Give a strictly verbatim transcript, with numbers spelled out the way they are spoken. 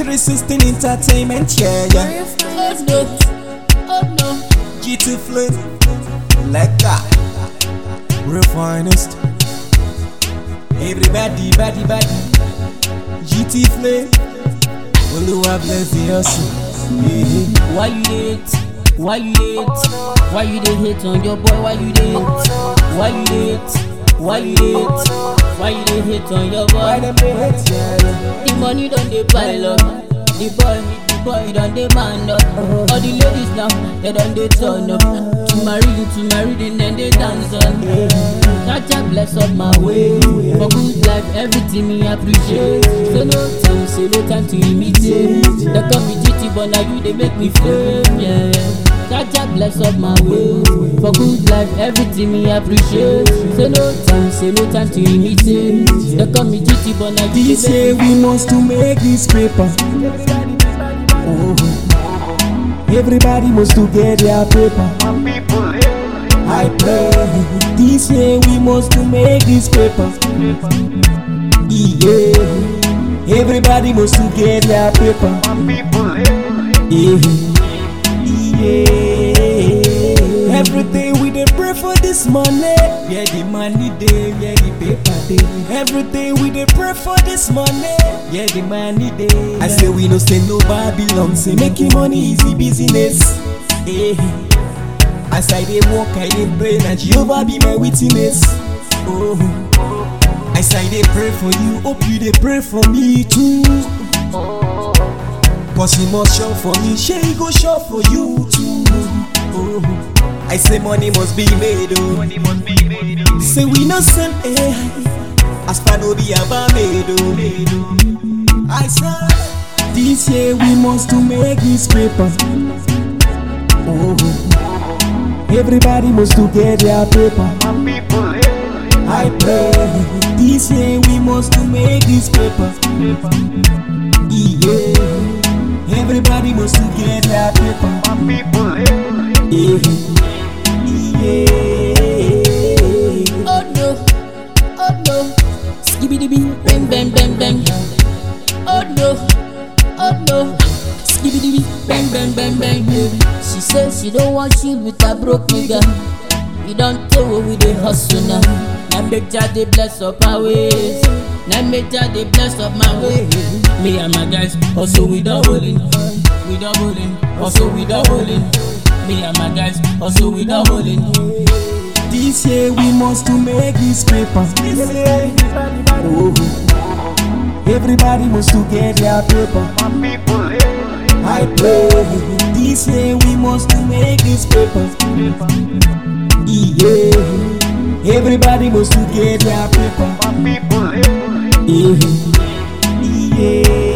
three sixteen Entertainment, yeah, yeah. Oh no, oh no. G T Flip, like that. Real finest. Everybody, body, body. G T Flip. Oluwa bless the hustle. Yeah. Why you hate? Why you hate? Why you dey hate on your boy? Why you dey hate? Why you hate? Why you hate? Why you dey hate on your Why boy? them they hate, yeah, yeah. The money don't dey pile up. The boy, the boy don't dey man up. All the ladies now, they don't dey turn up. To marry you, to marry them, then they dance on. Jaja bless up my way. For good life, everything me appreciate. So no time, say no time to imitate. They call me G T, but now you they make me feel, yeah. Jaja bless up my way. For good life, everything me appreciate. So no time, say no time to imitate. They call me G T, but now you This they year make me we must to make this paper. Oh. Everybody must to get their paper. I pray this year we must to make this paper. Yeah. Everybody must to get their paper. Yeah. Yeah. Every day we dey pray for this money. Where the money dey, where the paper dey. Every day we dey pray for this money. Where the money dey. I say we no say no Babylon. Say making money is the business. Yeah. As I dey walk, I dey pray that Jehovah be my witness. Oh. As I dey pray for you, hope you dey pray for me too. Cause he must show for me, shey he go show for you too. Oh. I say money must be made, oh. Money must be made, oh. Say we no sell A I, as far no be about made, oh. I say this year we must to make this paper. Oh. Everybody must to get their paper. I pray this year we must to make this paper. Yeah. Everybody must to get their paper. Yeah. Yeah. Oh no, oh no, skibidi bee, bang bang bang bang. Oh no, oh no, skibidi bee, bang bang bang bang. She says she don't want you with a broke nigga. You don't tell what we dey hustle now. Now make Jah dey bless up our ways. Now make Jah dey bless up my way. Me and my guys also we doubling, we doubling, also we doubling. Me and my guys also we doubling. This year we must to make this paper. Oh. Everybody must to get their paper. I pray this year we must to make this paper. Yeah. Everybody must to get their paper. Yeah. Yeah.